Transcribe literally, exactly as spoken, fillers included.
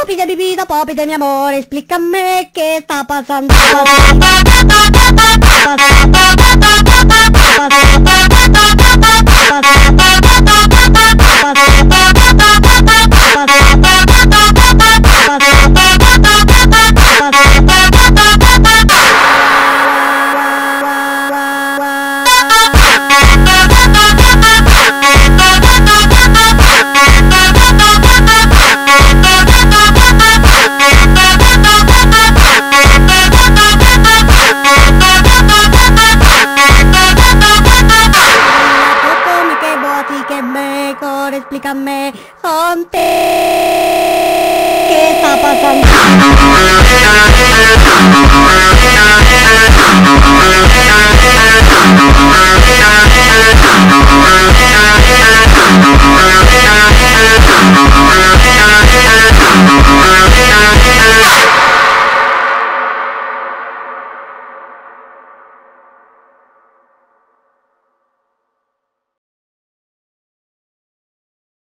Papi de mi vida, papi de mi amor, explícame qué está pasando. Mejor explícame, Santi, ¿qué está pasando?